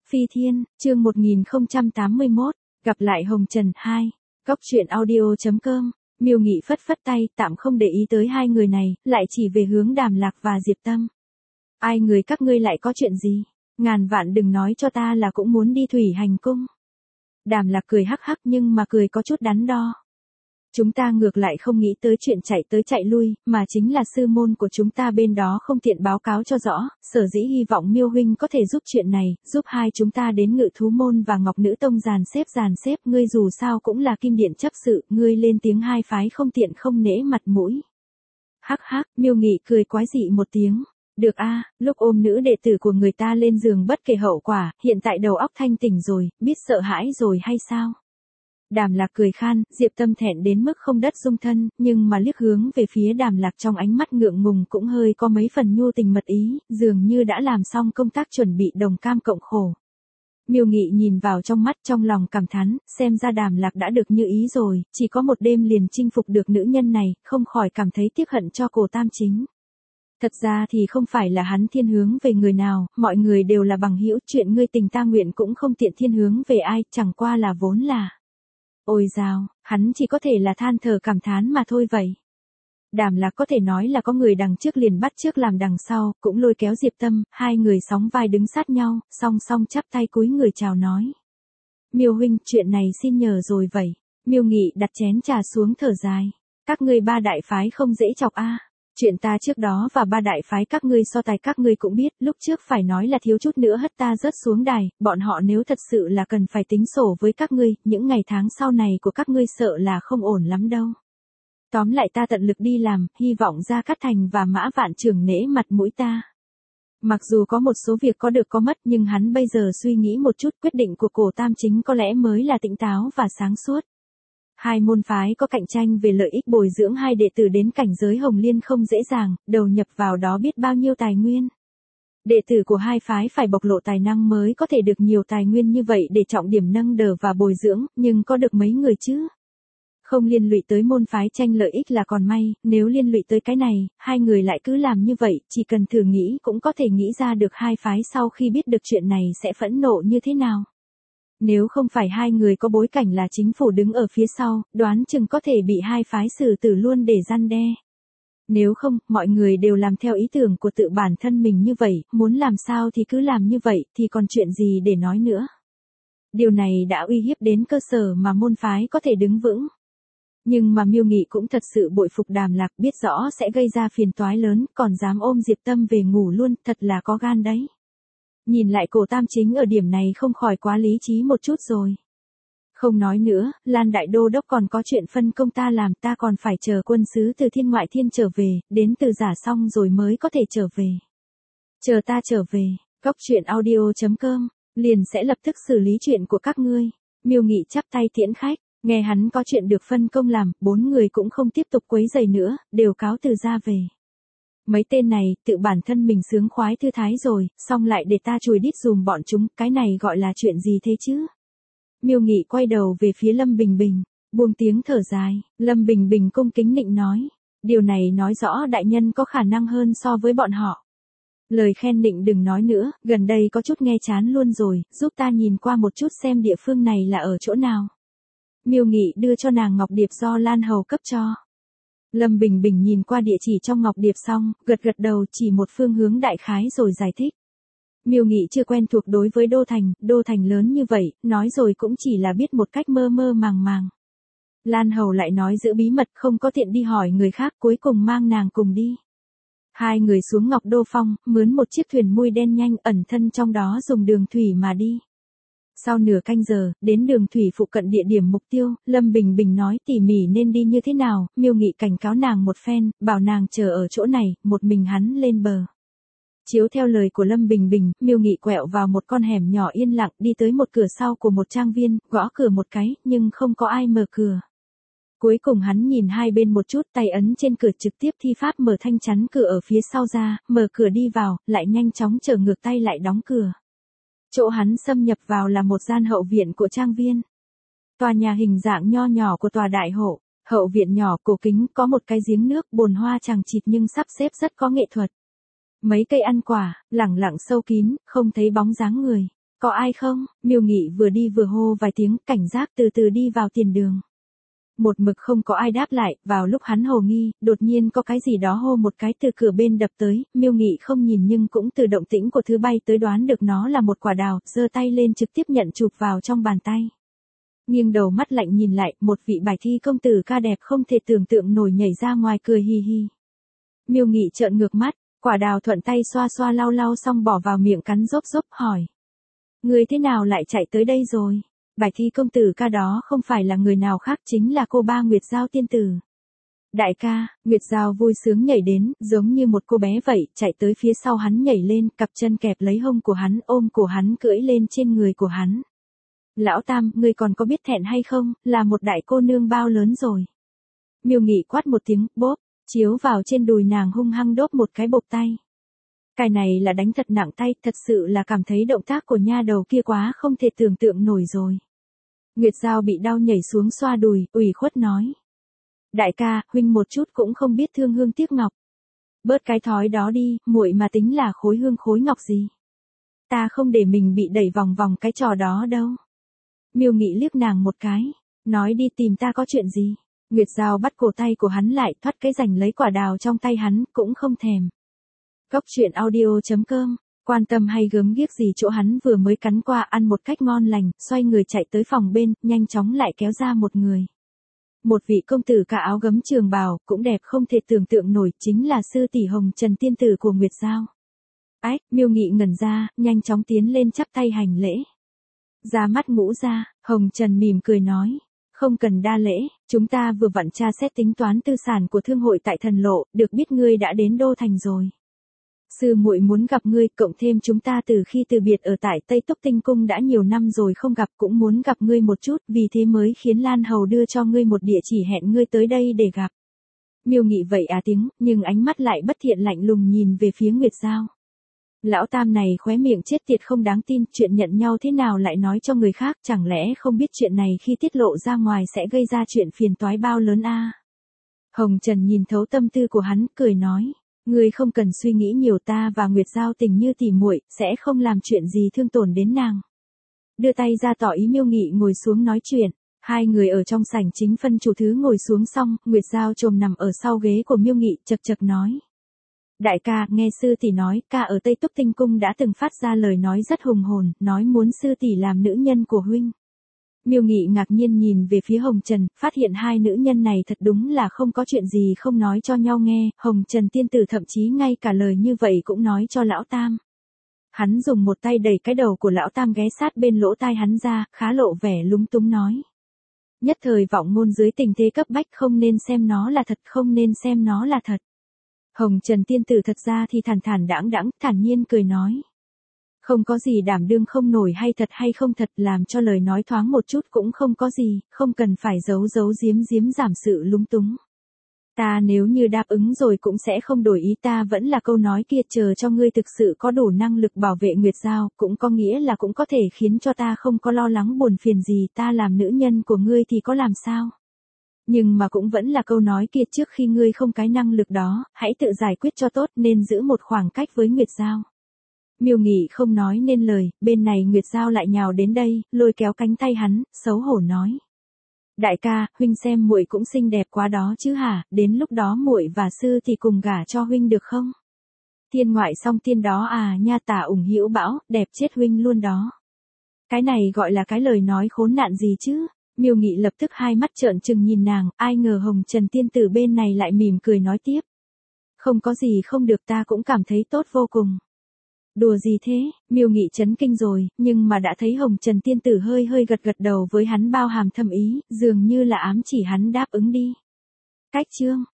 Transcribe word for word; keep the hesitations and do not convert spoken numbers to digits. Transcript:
Phi Thiên, chương một nghìn không trăm tám mươi mốt, gặp lại Hồng Trần hai. Góc truyện audio chấm com. Miêu Nghị phất phất tay, tạm không để ý tới hai người này, lại chỉ về hướng Đàm Lạc và Diệp Tâm. Ai người các ngươi lại có chuyện gì? Ngàn vạn đừng nói cho ta là cũng muốn đi thủy hành cung. Đàm Lạc cười hắc hắc nhưng mà cười có chút đắn đo. Chúng ta ngược lại không nghĩ tới chuyện chạy tới chạy lui, mà chính là sư môn của chúng ta bên đó không tiện báo cáo cho rõ, sở dĩ hy vọng Miêu huynh có thể giúp chuyện này, giúp hai chúng ta đến Ngự Thú môn và Ngọc Nữ tông dàn xếp dàn xếp, ngươi dù sao cũng là kim điện chấp sự, ngươi lên tiếng hai phái không tiện không nể mặt mũi. Hắc hắc, Miêu Nghị cười quái dị một tiếng. Được a, lúc ôm nữ đệ tử của người ta lên giường bất kể hậu quả, hiện tại đầu óc thanh tỉnh rồi, biết sợ hãi rồi hay sao? Đàm Lạc cười khan, Diệp Tâm thẹn đến mức không đất dung thân, nhưng mà liếc hướng về phía Đàm Lạc trong ánh mắt ngượng ngùng cũng hơi có mấy phần nhu tình mật ý, dường như đã làm xong công tác chuẩn bị đồng cam cộng khổ. Miêu Nghị nhìn vào trong mắt trong lòng cảm thán, xem ra Đàm Lạc đã được như ý rồi, chỉ có một đêm liền chinh phục được nữ nhân này, không khỏi cảm thấy tiếc hận cho Cổ Tam Chính. Thật ra thì không phải là hắn thiên hướng về người nào, mọi người đều là bằng hữu, chuyện ngươi tình ta nguyện cũng không tiện thiên hướng về ai, chẳng qua là vốn là. Ôi dào, hắn chỉ có thể là than thở cảm thán mà thôi vậy. Đàm Lạc có thể nói là có người đằng trước liền bắt trước làm đằng sau, cũng lôi kéo Diệp Tâm, hai người sóng vai đứng sát nhau, song song chắp tay cúi người chào nói. Miêu huynh, chuyện này xin nhờ rồi vậy. Miêu Nghị đặt chén trà xuống thở dài. Các ngươi ba đại phái không dễ chọc a. Chuyện ta trước đó và ba đại phái các ngươi so tài các ngươi cũng biết, lúc trước phải nói là thiếu chút nữa hất ta rớt xuống đài, bọn họ nếu thật sự là cần phải tính sổ với các ngươi, những ngày tháng sau này của các ngươi sợ là không ổn lắm đâu. Tóm lại ta tận lực đi làm, hy vọng Gia Cát Thành và Mã Vạn Trường nể mặt mũi ta. Mặc dù có một số việc có được có mất nhưng hắn bây giờ suy nghĩ một chút, quyết định của Cổ Tam Chính có lẽ mới là tỉnh táo và sáng suốt. Hai môn phái có cạnh tranh về lợi ích bồi dưỡng hai đệ tử đến cảnh giới Hồng Liên không dễ dàng, đầu nhập vào đó biết bao nhiêu tài nguyên. Đệ tử của hai phái phải bộc lộ tài năng mới có thể được nhiều tài nguyên như vậy để trọng điểm nâng đỡ và bồi dưỡng, nhưng có được mấy người chứ? Không liên lụy tới môn phái tranh lợi ích là còn may, nếu liên lụy tới cái này, hai người lại cứ làm như vậy, chỉ cần thử nghĩ cũng có thể nghĩ ra được hai phái sau khi biết được chuyện này sẽ phẫn nộ như thế nào. Nếu không phải hai người có bối cảnh là chính phủ đứng ở phía sau, đoán chừng có thể bị hai phái xử tử luôn để răn đe. Nếu không, mọi người đều làm theo ý tưởng của tự bản thân mình như vậy, muốn làm sao thì cứ làm như vậy, thì còn chuyện gì để nói nữa. Điều này đã uy hiếp đến cơ sở mà môn phái có thể đứng vững. Nhưng mà Miêu Nghị cũng thật sự bội phục Đàm Lạc, biết rõ sẽ gây ra phiền toái lớn, còn dám ôm Diệp Tâm về ngủ luôn, thật là có gan đấy. Nhìn lại Cổ Tam Chính ở điểm này không khỏi quá lý trí một chút rồi. Không nói nữa, Lan Đại Đô Đốc còn có chuyện phân công ta làm, ta còn phải chờ quân sứ từ Thiên Ngoại Thiên trở về, đến từ giả xong rồi mới có thể trở về. Chờ ta trở về, góc truyện audio chấm com, liền sẽ lập tức xử lý chuyện của các ngươi. Miêu Nghị chắp tay tiễn khách, nghe hắn có chuyện được phân công làm, bốn người cũng không tiếp tục quấy rầy nữa, đều cáo từ ra về. Mấy tên này, tự bản thân mình sướng khoái thư thái rồi, xong lại để ta chùi đít dùm bọn chúng, cái này gọi là chuyện gì thế chứ? Miêu Nghị quay đầu về phía Lâm Bình Bình, buông tiếng thở dài, Lâm Bình Bình cung kính nịnh nói, điều này nói rõ đại nhân có khả năng hơn so với bọn họ. Lời khen nịnh đừng nói nữa, gần đây có chút nghe chán luôn rồi, giúp ta nhìn qua một chút xem địa phương này là ở chỗ nào. Miêu Nghị đưa cho nàng ngọc điệp do Lan Hầu cấp cho. Lâm Bình Bình nhìn qua địa chỉ trong ngọc điệp xong, gật gật đầu chỉ một phương hướng đại khái rồi giải thích. Miêu Nghị chưa quen thuộc đối với Đô Thành, Đô Thành lớn như vậy, nói rồi cũng chỉ là biết một cách mơ mơ màng màng. Lan Hầu lại nói giữ bí mật không có tiện đi hỏi người khác, cuối cùng mang nàng cùng đi. Hai người xuống Ngọc Đô Phong, mướn một chiếc thuyền mui đen nhanh ẩn thân trong đó dùng đường thủy mà đi. Sau nửa canh giờ, đến đường thủy phụ cận địa điểm mục tiêu, Lâm Bình Bình nói tỉ mỉ nên đi như thế nào, Miêu Nghị cảnh cáo nàng một phen, bảo nàng chờ ở chỗ này, một mình hắn lên bờ. Chiếu theo lời của Lâm Bình Bình, Miêu Nghị quẹo vào một con hẻm nhỏ yên lặng đi tới một cửa sau của một trang viên, gõ cửa một cái, nhưng không có ai mở cửa. Cuối cùng hắn nhìn hai bên một chút, tay ấn trên cửa trực tiếp thi pháp mở thanh chắn cửa ở phía sau ra, mở cửa đi vào, lại nhanh chóng trở ngược tay lại đóng cửa. Chỗ hắn xâm nhập vào là một gian hậu viện của trang viên. Tòa nhà hình dạng nho nhỏ của tòa đại hộ, hậu viện nhỏ cổ kính có một cái giếng nước bồn hoa chằng chịt nhưng sắp xếp rất có nghệ thuật. Mấy cây ăn quả, lẳng lặng sâu kín, không thấy bóng dáng người. Có ai không? Miêu Nghị vừa đi vừa hô vài tiếng, cảnh giác từ từ đi vào tiền đường. Một mực không có ai đáp lại, vào lúc hắn hồ nghi, đột nhiên có cái gì đó hô một cái từ cửa bên đập tới, Miêu Nghị không nhìn nhưng cũng từ động tĩnh của thứ bay tới đoán được nó là một quả đào, giơ tay lên trực tiếp nhận chụp vào trong bàn tay. Nghiêng đầu mắt lạnh nhìn lại, một vị bài thi công tử ca đẹp không thể tưởng tượng nổi nhảy ra ngoài cười hi hi. Miêu Nghị trợn ngược mắt, quả đào thuận tay xoa xoa lau lau xong bỏ vào miệng cắn rốp rốp hỏi. Người thế nào lại chạy tới đây rồi? Bài thi công tử ca đó không phải là người nào khác chính là cô ba Nguyệt Giao tiên tử. Đại ca, Nguyệt Giao vui sướng nhảy đến, giống như một cô bé vậy, chạy tới phía sau hắn nhảy lên, cặp chân kẹp lấy hông của hắn, ôm cổ hắn cưỡi lên trên người của hắn. Lão Tam, ngươi còn có biết thẹn hay không, là một đại cô nương bao lớn rồi. Miêu Nghị quát một tiếng, bốp, chiếu vào trên đùi nàng hung hăng đốp một cái bộc tay. Cái này là đánh thật nặng tay, thật sự là cảm thấy động tác của nha đầu kia quá không thể tưởng tượng nổi rồi. Nguyệt Giao bị đau nhảy xuống xoa đùi, ủy khuất nói. Đại ca, huynh một chút cũng không biết thương hương tiếc ngọc. Bớt cái thói đó đi, muội mà tính là khối hương khối ngọc gì. Ta không để mình bị đẩy vòng vòng cái trò đó đâu. Miêu Nghị liếc nàng một cái, nói đi tìm ta có chuyện gì. Nguyệt Giao bắt cổ tay của hắn lại, thoát cái giành lấy quả đào trong tay hắn, cũng không thèm. Góc truyện audio chấm com, quan tâm hay gớm ghiếc gì chỗ hắn vừa mới cắn qua ăn một cách ngon lành, xoay người chạy tới phòng bên, nhanh chóng lại kéo ra một người. Một vị công tử cả áo gấm trường bào, cũng đẹp không thể tưởng tượng nổi, chính là sư tỷ Hồng Trần tiên tử của Nguyệt Giao. Ách, Miêu Nghị ngẩn ra, nhanh chóng tiến lên chắp tay hành lễ. Ra mắt ngũ ra, Hồng Trần mỉm cười nói. Không cần đa lễ, chúng ta vừa vặn tra xét tính toán tư sản của thương hội tại Thần Lộ, được biết ngươi đã đến Đô Thành rồi. Sư muội muốn gặp ngươi, cộng thêm chúng ta từ khi từ biệt ở tại Tây Túc Tinh Cung đã nhiều năm rồi không gặp, cũng muốn gặp ngươi một chút, vì thế mới khiến Lan Hầu đưa cho ngươi một địa chỉ hẹn ngươi tới đây để gặp. Miêu Nghị vậy à tiếng, nhưng ánh mắt lại bất thiện lạnh lùng nhìn về phía Nguyệt Giao. Lão Tam này khóe miệng chết tiệt không đáng tin, chuyện nhận nhau thế nào lại nói cho người khác, chẳng lẽ không biết chuyện này khi tiết lộ ra ngoài sẽ gây ra chuyện phiền toái bao lớn a? À? Hồng Trần nhìn thấu tâm tư của hắn, cười nói, ngươi không cần suy nghĩ nhiều, ta và Nguyệt Giao tình như tỉ muội, sẽ không làm chuyện gì thương tổn đến nàng. Đưa tay ra tỏ ý. Miêu Nghị ngồi xuống nói chuyện, hai người ở trong sảnh chính phân chủ thứ ngồi xuống xong, Nguyệt Giao trồm nằm ở sau ghế của Miêu Nghị, chật chật nói. Đại ca, nghe sư tỷ nói, ca ở Tây Túc Tinh Cung đã từng phát ra lời nói rất hùng hồn, nói muốn sư tỷ làm nữ nhân của huynh. Miêu Nghị ngạc nhiên nhìn về phía Hồng Trần, phát hiện hai nữ nhân này thật đúng là không có chuyện gì không nói cho nhau nghe, Hồng Trần tiên tử thậm chí ngay cả lời như vậy cũng nói cho lão Tam. Hắn dùng một tay đẩy cái đầu của lão Tam ghé sát bên lỗ tai hắn ra, khá lộ vẻ lúng túng nói. Nhất thời vọng ngôn dưới tình thế cấp bách, không nên xem nó là thật, không nên xem nó là thật. Hồng Trần tiên tử thật ra thì thản thản đãng đãng, thản nhiên cười nói. Không có gì đảm đương không nổi hay thật hay không thật, làm cho lời nói thoáng một chút cũng không có gì, không cần phải giấu giấu giếm giếm giảm sự lúng túng. Ta nếu như đáp ứng rồi cũng sẽ không đổi ý, ta vẫn là câu nói kia, chờ cho ngươi thực sự có đủ năng lực bảo vệ Nguyệt Giao, cũng có nghĩa là cũng có thể khiến cho ta không có lo lắng buồn phiền gì, ta làm nữ nhân của ngươi thì có làm sao. Nhưng mà cũng vẫn là câu nói kia, trước khi ngươi không cái năng lực đó, hãy tự giải quyết cho tốt, nên giữ một khoảng cách với Nguyệt Giao. Miêu Nghị không nói nên lời, bên này Nguyệt Giao lại nhào đến đây, lôi kéo cánh tay hắn, xấu hổ nói. Đại ca, huynh xem muội cũng xinh đẹp quá đó chứ hả, đến lúc đó muội và sư thì cùng gả cho huynh được không? Tiên ngoại song tiên đó à, nha tả ủng hữu bão, đẹp chết huynh luôn đó. Cái này gọi là cái lời nói khốn nạn gì chứ? Miêu Nghị lập tức hai mắt trợn trừng nhìn nàng, ai ngờ Hồng Trần tiên tử bên này lại mỉm cười nói tiếp. Không có gì không được, ta cũng cảm thấy tốt vô cùng. Đùa gì thế, Miêu Nghị chấn kinh rồi, nhưng mà đã thấy Hồng Trần tiên tử hơi hơi gật gật đầu với hắn bao hàm thâm ý, dường như là ám chỉ hắn đáp ứng đi. Cách chương